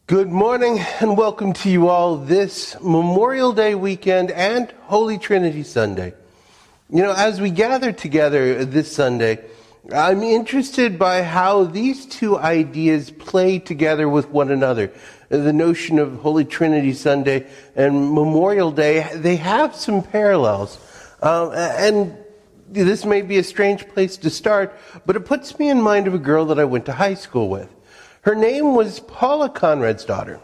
Good morning and welcome to you all this Memorial Day weekend and Holy Trinity Sunday. You know, as we gather together this Sunday, I'm interested by how these two ideas play together with one another. The notion of Holy Trinity Sunday and Memorial Day, they have some parallels. And this may be a strange place to start, but it puts me in mind of a girl that I went to high school with. Her name was Paula Conradsdottir,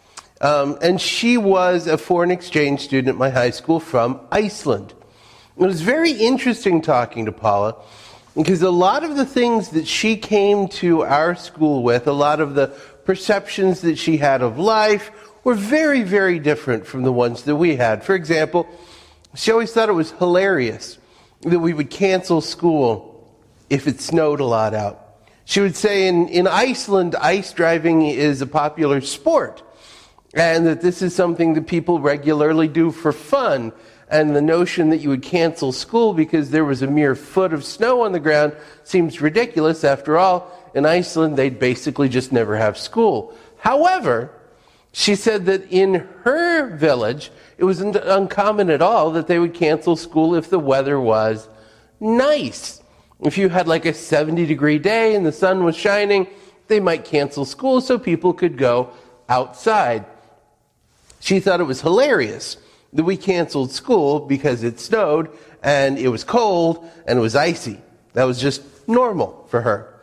and she was a foreign exchange student at my high school from Iceland. It was very interesting talking to Paula because a lot of the things that she came to our school with, a lot of the perceptions that she had of life were very, very different from the ones that we had. For example, she always thought it was hilarious that we would cancel school if it snowed a lot out. She would say in Iceland, ice driving is a popular sport, and that this is something that people regularly do for fun. And the notion that you would cancel school because there was a mere foot of snow on the ground seems ridiculous. After all, in Iceland, they'd basically just never have school. However, she said that in her village, it wasn't uncommon at all that they would cancel school if the weather was nice. If you had like a 70-degree day and the sun was shining, they might cancel school so people could go outside. She thought it was hilarious that we canceled school because it snowed and it was cold and it was icy. That was just normal for her.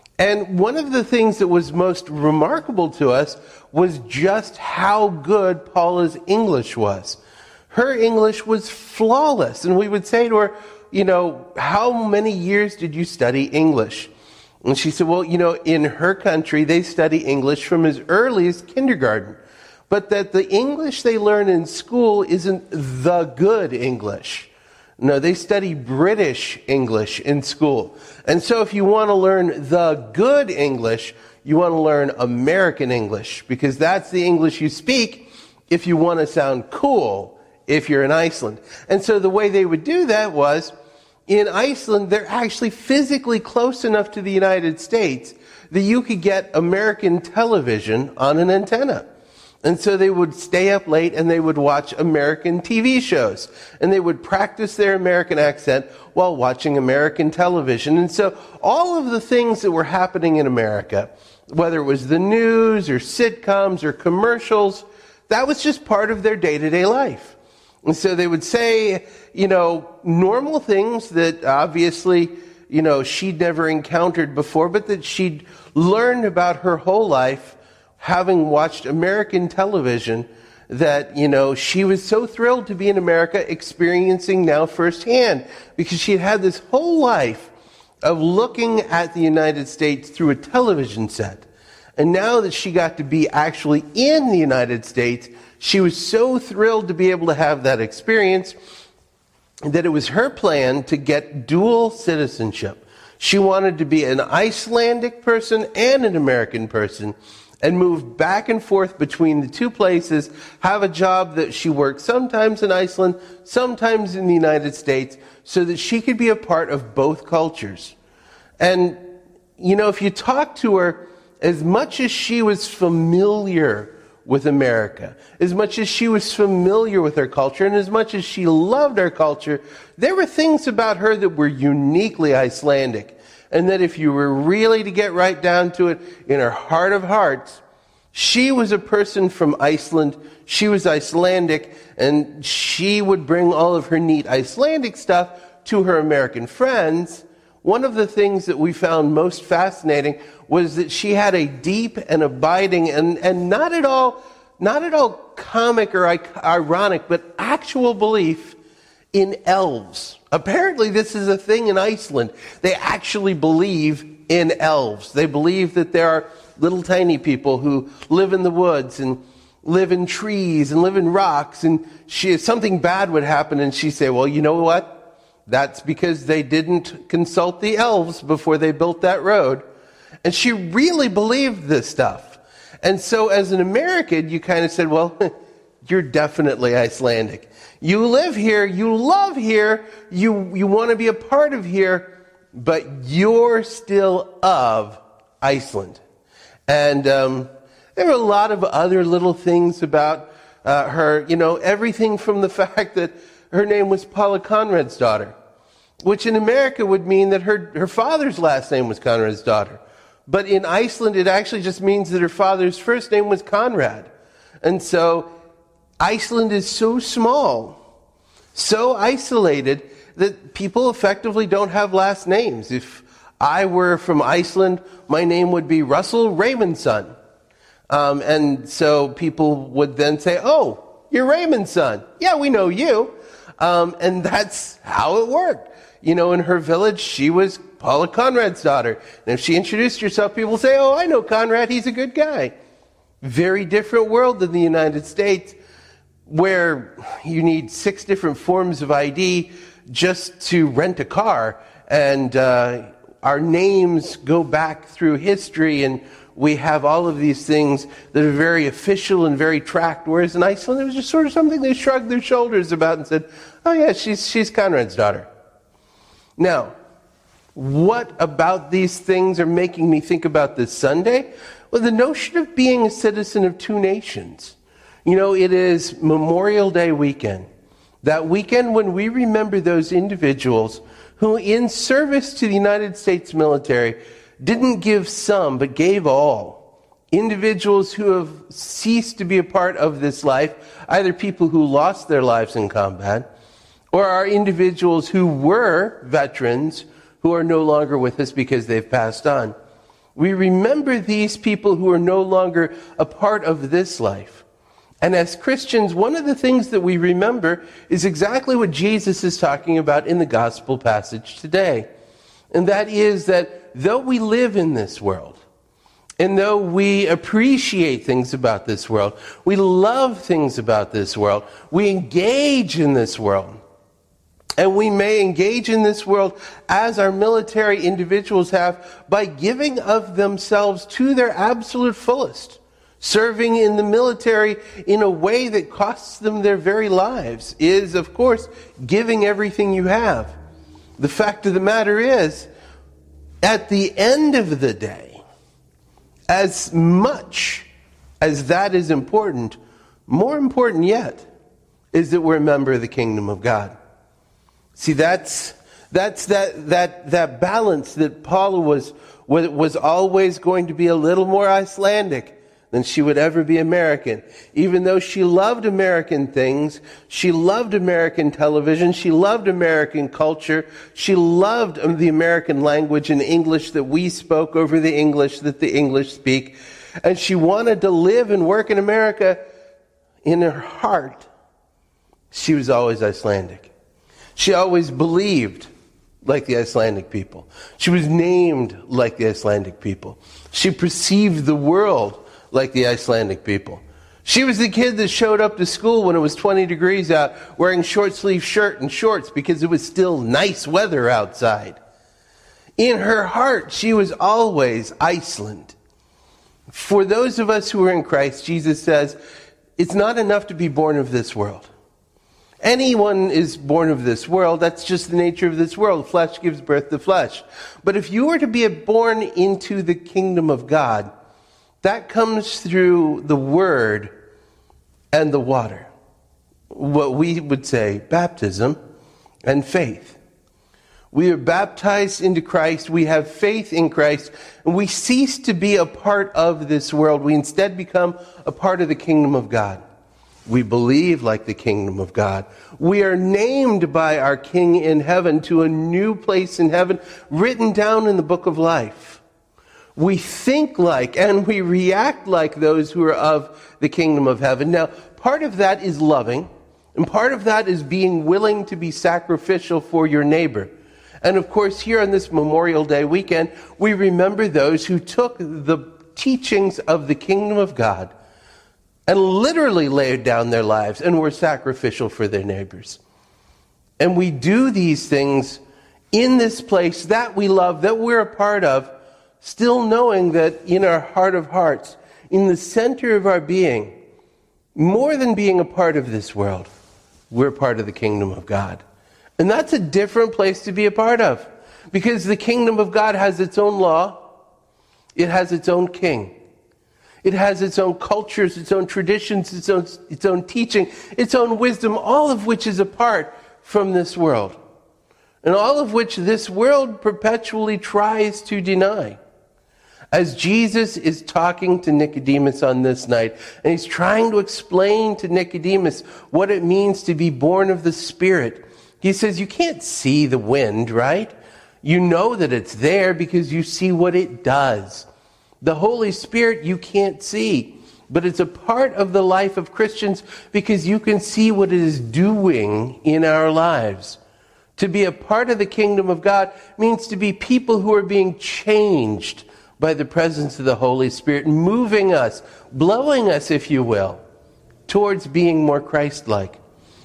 And one of the things that was most remarkable to us was just how good Paula's English was. Her English was flawless, and we would say to her, you know, how many years did you study English? And she said, well, you know, in her country, they study English from as early as kindergarten. But that the English they learn in school isn't the good English. No, they study British English in school. And so if you want to learn the good English, you want to learn American English, because that's the English you speak if you want to sound cool if you're in Iceland. And so the way they would do that was, in Iceland, they're actually physically close enough to the United States that you could get American television on an antenna. And so they would stay up late and they would watch American TV shows. And they would practice their American accent while watching American television. And so all of the things that were happening in America, whether it was the news or sitcoms or commercials, that was just part of their day-to-day life. And so they would say, you know, normal things that obviously, you know, she'd never encountered before, but that she'd learned about her whole life having watched American television, that, you know, she was so thrilled to be in America experiencing now firsthand, because she had had this whole life of looking at the United States through a television set. And now that she got to be actually in the United States, she was so thrilled to be able to have that experience that it was her plan to get dual citizenship. She wanted to be an Icelandic person and an American person and move back and forth between the two places, have a job that she worked sometimes in Iceland, sometimes in the United States, so that she could be a part of both cultures. And, you know, if you talk to her, as much as she was familiar with America, as much as she was familiar with our culture, and as much as she loved our culture, there were things about her that were uniquely Icelandic. And that if you were really to get right down to it, in her heart of hearts, she was a person from Iceland, she was Icelandic, and she would bring all of her neat Icelandic stuff to her American friends. One of the things that we found most fascinating was that she had a deep and abiding and not at all comic or ironic, but actual belief in elves. Apparently this is a thing in Iceland. They actually believe in elves. They believe that there are little tiny people who live in the woods and live in trees and live in rocks, and if something bad would happen, and she'd say, well, you know what? That's because they didn't consult the elves before they built that road. And she really believed this stuff. And so as an American, you kind of said, well, you're definitely Icelandic. You live here, you love here, you want to be a part of here, but you're still of Iceland. And There were a lot of other little things about her, everything from the fact that her name was Paula Conrad's daughter, which in America would mean that her father's last name was Conrad's daughter. But in Iceland, it actually just means that her father's first name was Conrad. And so Iceland is so small, so isolated, that people effectively don't have last names. If I were from Iceland, my name would be Russell Raymond's son. And so people would then say, "Oh, you're Raymond's son. Yeah, we know you." And that's how it worked. In her village, she was Paula Conrad's daughter. And if she introduced herself, people would say, "Oh, I know Conrad. He's a good guy." Very different world than the United States, where you need 6 different forms of ID just to rent a car. And our names go back through history, and we have all of these things that are very official and very tracked. Whereas in Iceland, it was just sort of something they shrugged their shoulders about and said, "Oh yeah, she's Conrad's daughter." Now, what about these things are making me think about this Sunday? Well, the notion of being a citizen of 2 nations. It is Memorial Day weekend. That weekend when we remember those individuals who, in service to the United States military, didn't give some, but gave all. Individuals who have ceased to be a part of this life, either people who lost their lives in combat, or are individuals who were veterans who are no longer with us because they've passed on. We remember these people who are no longer a part of this life. And as Christians, one of the things that we remember is exactly what Jesus is talking about in the gospel passage today. And that is that though we live in this world, and though we appreciate things about this world, we love things about this world, we engage in this world, and we may engage in this world as our military individuals have by giving of themselves to their absolute fullest. Serving in the military in a way that costs them their very lives is, of course, giving everything you have. The fact of the matter is, at the end of the day, as much as that is important, more important yet is that we're a member of the kingdom of God. See, that's that balance that Paula was always going to be a little more Icelandic than she would ever be American. Even though she loved American things, she loved American television, she loved American culture, she loved the American language and English that we spoke over the English that the English speak, and she wanted to live and work in America. In her heart, she was always Icelandic. She always believed like the Icelandic people. She was named like the Icelandic people. She perceived the world like the Icelandic people. She was the kid that showed up to school when it was 20 degrees out, wearing short-sleeve shirt and shorts because it was still nice weather outside. In her heart, she was always Iceland. For those of us who are in Christ, Jesus says, it's not enough to be born of this world. Anyone is born of this world. That's just the nature of this world. Flesh gives birth to flesh. But if you were to be born into the kingdom of God, that comes through the word and the water. What we would say, baptism and faith. We are baptized into Christ. We have faith in Christ. And we cease to be a part of this world. We instead become a part of the kingdom of God. We believe like the kingdom of God. We are named by our King in heaven to a new place in heaven, written down in the book of life. We think like and we react like those who are of the kingdom of heaven. Now, part of that is loving, and part of that is being willing to be sacrificial for your neighbor. And of course, here on this Memorial Day weekend, we remember those who took the teachings of the kingdom of God and literally laid down their lives and were sacrificial for their neighbors. And we do these things in this place that we love, that we're a part of, still knowing that in our heart of hearts, in the center of our being, more than being a part of this world, we're part of the kingdom of God. And that's a different place to be a part of, because the kingdom of God has its own law, it has its own king. It has its own cultures, its own traditions, its own teaching, its own wisdom, all of which is apart from this world. And all of which this world perpetually tries to deny. As Jesus is talking to Nicodemus on this night, and he's trying to explain to Nicodemus what it means to be born of the Spirit, he says, you can't see the wind, right? You know that it's there because you see what it does. The Holy Spirit you can't see, but it's a part of the life of Christians because you can see what it is doing in our lives. To be a part of the kingdom of God means to be people who are being changed by the presence of the Holy Spirit, moving us, blowing us, if you will, towards being more Christ-like.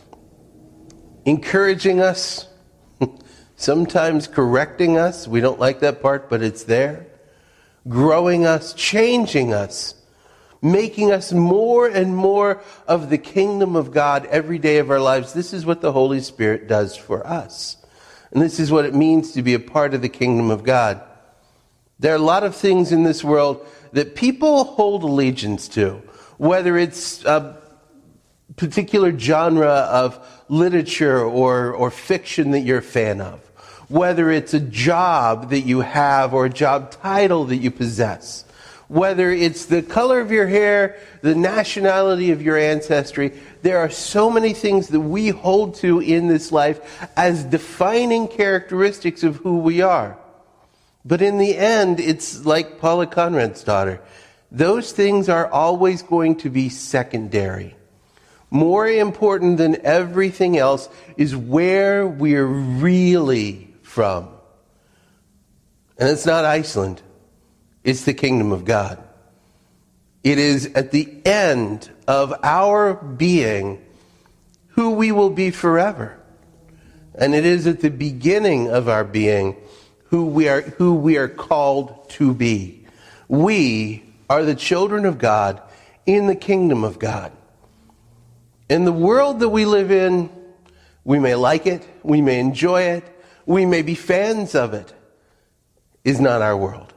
Encouraging us, sometimes correcting us. We don't like that part, but it's there. Growing us, changing us, making us more and more of the kingdom of God every day of our lives. This is what the Holy Spirit does for us. And this is what it means to be a part of the kingdom of God. There are a lot of things in this world that people hold allegiance to, whether it's a particular genre of literature or fiction that you're a fan of, whether it's a job that you have or a job title that you possess, whether it's the color of your hair, the nationality of your ancestry. There are so many things that we hold to in this life as defining characteristics of who we are. But in the end, it's like Paula Conrad's daughter. Those things are always going to be secondary. More important than everything else is where we're really from. And it's not Iceland. It's the kingdom of God. It is at the end of our being who we will be forever. And it is at the beginning of our being who we are called to be. We are the children of God in the kingdom of God. In the world that we live in, we may like it, we may enjoy it, we may be fans of it, is not our world.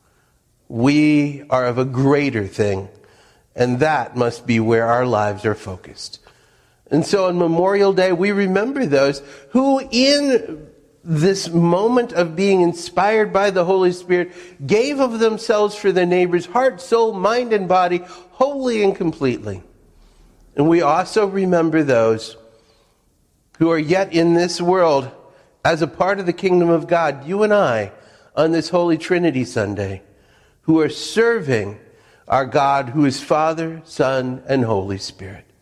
We are of a greater thing, and that must be where our lives are focused. And so on Memorial Day, we remember those who in this moment of being inspired by the Holy Spirit gave of themselves for their neighbor's heart, soul, mind, and body, wholly and completely. And we also remember those who are yet in this world as a part of the kingdom of God, you and I, on this Holy Trinity Sunday, who are serving our God who is Father, Son, and Holy Spirit.